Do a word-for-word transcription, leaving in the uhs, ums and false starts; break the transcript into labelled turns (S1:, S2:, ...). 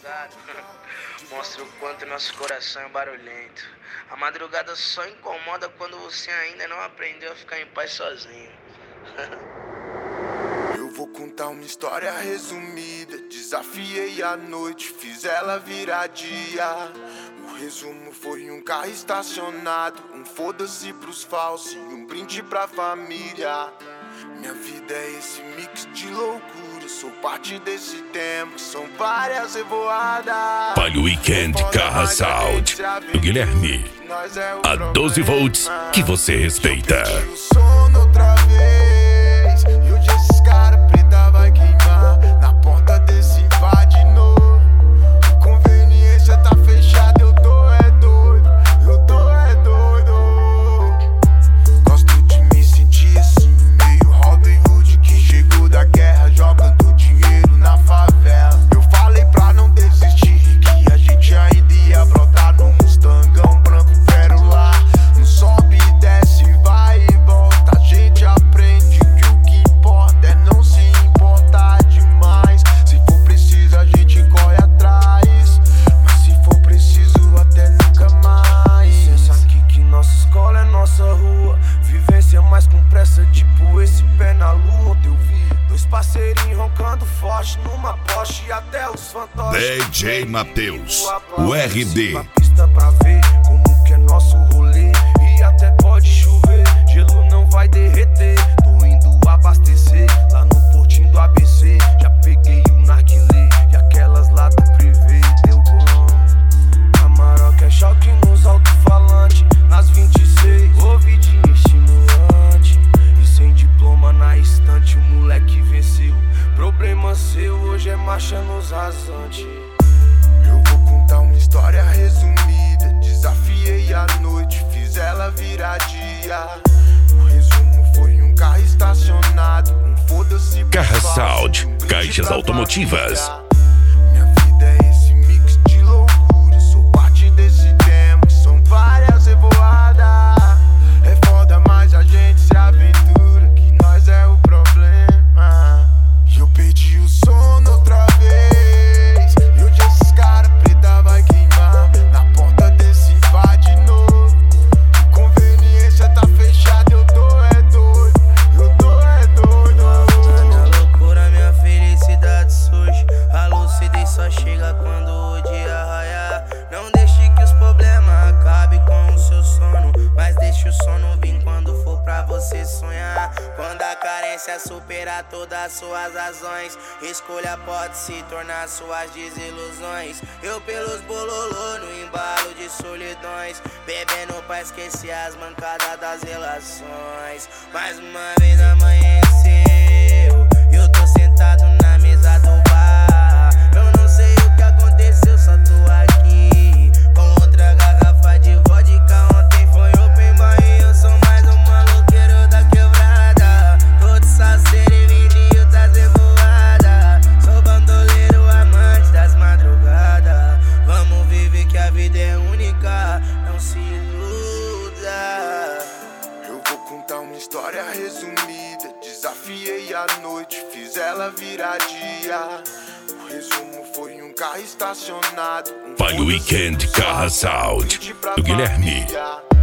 S1: madrugada mostra o quanto nosso coração é barulhento. A madrugada só incomoda quando você ainda não aprendeu a ficar em paz sozinho.
S2: Eu vou contar uma história resumida. Desafiei a noite, fiz ela virar dia. O resumo foi um carro estacionado, um foda-se pros falsos e um brinde pra família. Minha vida é esse mix de loucura, sou parte desse tempo, são várias revoadas.
S3: Palio Weekend Carra Sound do Guilherme. A doze volts que você respeita.
S2: O sono outra vez, e hoje esses cara preta vai queimar na porta desse bar de novo. Conveniência tá fechada, eu tô é doido, eu tô é doido. Gosto de me sentir assim, meio Robin Hood que chegou da guerra jogando dinheiro na favela. Eu falei pra não desistir, que a gente ainda ia brotar no Mustangão branco lá. Não sobe e desce, vai e volta. A gente aprende que o que importa é não se importar demais. Se for preciso a gente corre atrás, mas se for preciso até nunca mais. Pensa aqui que nossa escola é nossa rua, vivência mais com pressa, tipo esse pé na lua. Onde eu vi dois parceirinhos roncando forte numa Porsche e até os fantoches.
S3: D J Matheus, o R D.
S2: Uma pista pra ver como que é nosso rolê. E até pode chover, gelo não vai derreter. Tô indo abastecer lá no portinho do A B C. Já peguei o narguilé e aquelas lá do privê. Deu bom. A Maroca é choque nos alto-falantes. Nas vinte e seis, ouvidinho estimulante. E sem diploma na estante, o moleque venceu. Problema seu, hoje é marcha nos rasantes. Eu vou contar uma história resumida. Desafiei a noite, fiz ela virar dia. O resumo foi um carro estacionado, um foda-se pro
S3: Carra
S2: falso,
S3: Sound,
S2: um brinde
S3: caixas
S2: pra
S3: automotivas.
S2: família. Minha vida é esse mix de loucura, sou parte desse tempo, são várias revoadas. É foda, mas a gente se aventura, que nós é o problema. E eu perdi o sono outra vez, e hoje esses cara preta vai queimar na porta desse bar de novo. Conveniência tá fechada, eu tô é doido, eu tô é doido.
S1: Na loucura minha felicidade surge, a lucidez só chega quando o dia raiar. Não deixe que os problemas acabem com o seu sono, mas deixe o sono vir quando for pra você sonhar. Quando a carência superar todas as suas razões, escolha pode se tornar suas desilusões. Eu pelos bololô no embalo de solidões, bebendo pra esquecer as mancadas das relações. Mais uma vez amanheceu, eu tô sentado na mesa do bar. Eu não sei o que aconteceu, só tô aqui com outra garrafa de vodka. Ontem foi open bar e eu sou mais um maloqueiro da quebrada. Todo saceiro e vinil tá revoada. Sou bandoleiro, amante das madrugadas. Vamos viver que a vida é única, não se iluda.
S2: Eu vou contar uma história resumida. Desafiei a noite, fiz ela virar dia. O resumo foi um carro estacionado, um
S3: Palio Weekend Carra Sound do Guilherme.
S2: família.